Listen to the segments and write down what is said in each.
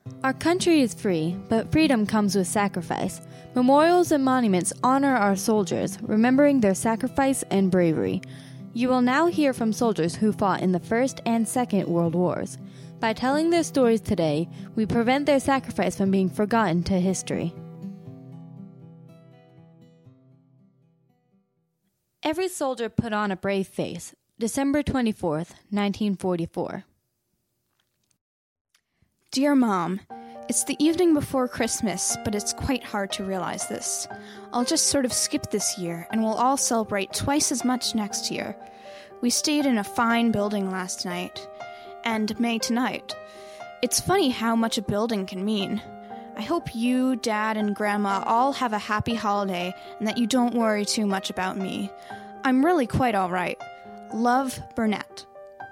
Our country is free, but freedom comes with sacrifice. Memorials and monuments honor our soldiers, remembering their sacrifice and bravery. You will now hear from soldiers who fought in the First and Second World Wars. By telling their stories today, we prevent their sacrifice from being forgotten to history. Every soldier put on a brave face. December 24th, 1944. Dear Mom, it's the evening before Christmas, but it's quite hard to realize this. I'll just sort of skip this year, and we'll all celebrate twice as much next year. We stayed in a fine building last night, and may tonight. It's funny how much a building can mean. I hope you, Dad, and Grandma all have a happy holiday and that you don't worry too much about me. I'm really quite all right. Love, Burnett.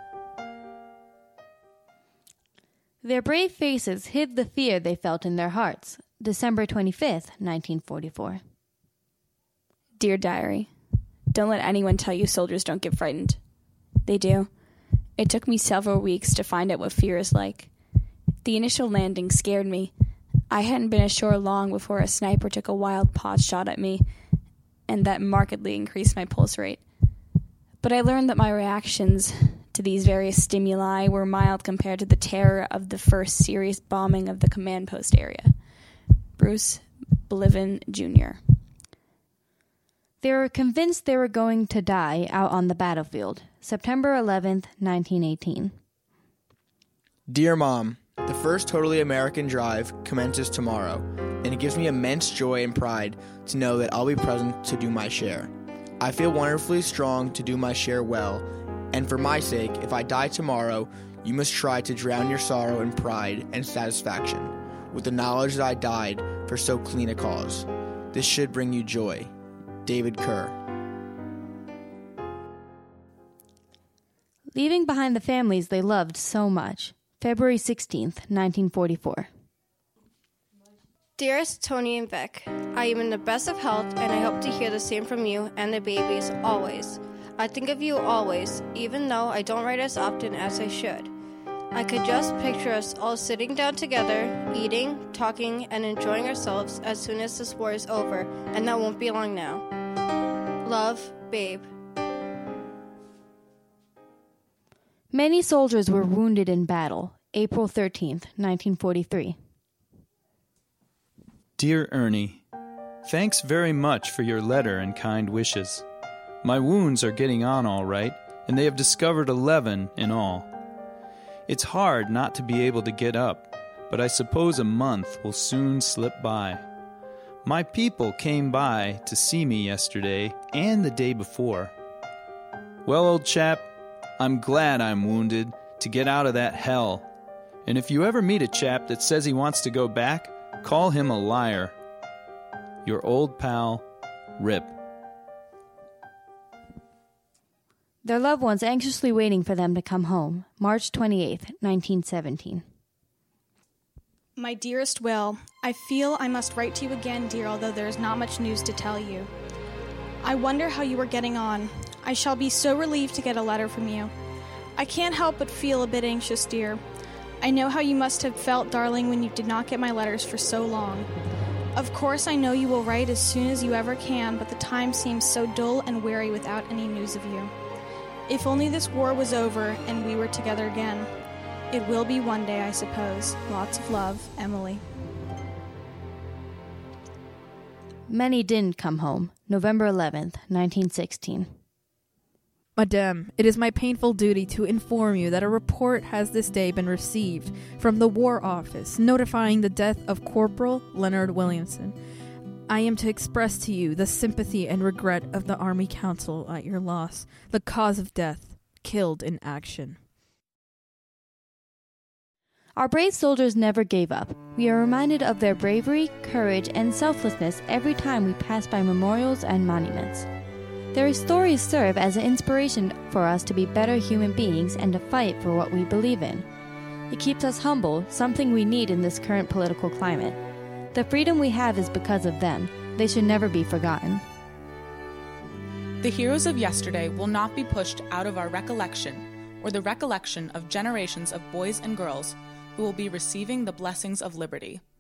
Their brave faces hid the fear they felt in their hearts. December 25th, 1944. Dear Diary, don't let anyone tell you soldiers don't get frightened. They do. It took me several weeks to find out what fear is like. The initial landing scared me. I hadn't been ashore long before a sniper took a wild pot shot at me, and that markedly increased my pulse rate. But I learned that my reactions to these various stimuli were mild compared to the terror of the first serious bombing of the command post area. Bruce Bliven, Jr. They were convinced they were going to die out on the battlefield. September 11th, 1918. Dear Mom, the first Totally American Drive commences tomorrow, and it gives me immense joy and pride to know that I'll be present to do my share. I feel wonderfully strong to do my share well, and for my sake, if I die tomorrow, you must try to drown your sorrow in pride and satisfaction, with the knowledge that I died for so clean a cause. This should bring you joy. David Kerr. Leaving behind the families they loved so much. February 16th, 1944. Dearest Tony and Vic, I am in the best of health, and I hope to hear the same from you and the babies always. I think of you always, even though I don't write as often as I should. I could just picture us all sitting down together, eating, talking, and enjoying ourselves as soon as this war is over, and that won't be long now. Love, Babe. Many soldiers were wounded in battle. April 13th, 1943. Dear Ernie, thanks very much for your letter and kind wishes. My wounds are getting on all right, and they have discovered 11 in all. It's hard not to be able to get up, but I suppose a month will soon slip by. My people came by to see me yesterday and the day before. Well, old chap, I'm glad I'm wounded to get out of that hell. And if you ever meet a chap that says he wants to go back, call him a liar. Your old pal, Rip. Their loved ones anxiously waiting for them to come home. March 28th, 1917. My dearest Will, I feel I must write to you again, dear, although there is not much news to tell you. I wonder how you are getting on. I shall be so relieved to get a letter from you. I can't help but feel a bit anxious, dear. I know how you must have felt, darling, when you did not get my letters for so long. Of course, I know you will write as soon as you ever can, but the time seems so dull and weary without any news of you. If only this war was over and we were together again. It will be one day, I suppose. Lots of love, Emily. Many didn't come home. November 11th, 1916. Madame, it is my painful duty to inform you that a report has this day been received from the War Office notifying the death of Corporal Leonard Williamson. I am to express to you the sympathy and regret of the Army Council at your loss, the cause of death, killed in action. Our brave soldiers never gave up. We are reminded of their bravery, courage, and selflessness every time we pass by memorials and monuments. Their stories serve as an inspiration for us to be better human beings and to fight for what we believe in. It keeps us humble, something we need in this current political climate. The freedom we have is because of them. They should never be forgotten. The heroes of yesterday will not be pushed out of our recollection or the recollection of generations of boys and girls who will be receiving the blessings of liberty.